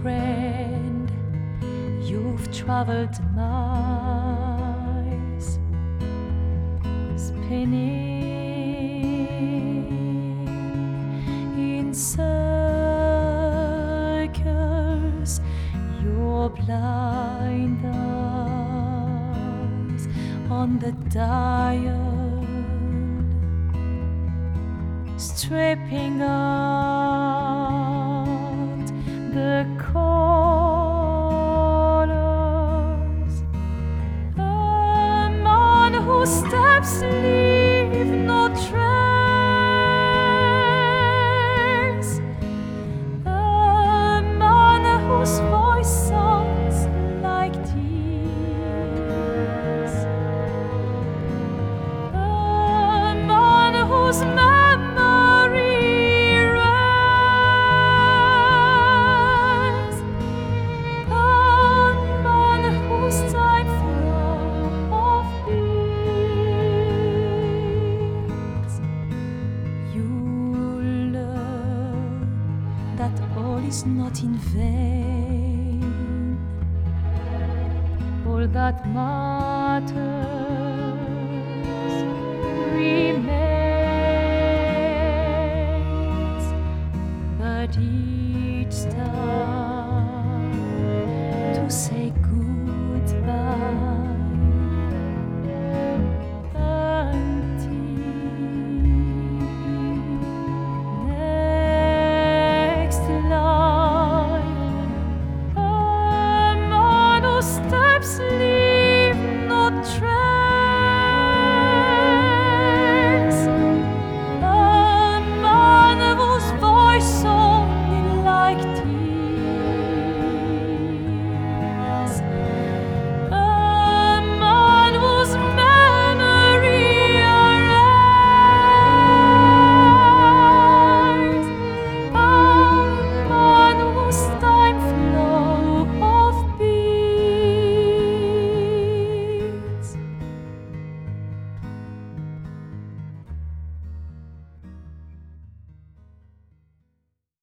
friend, you've traveled miles, spinning in circles, your blind eyes on the dial, stripping out the colors. A man whose steps leave no trace, a man whose voice sounds like tears, a man whose memory rests, a man whose time full of beats. You learn that all is not in vain. All that matters remains.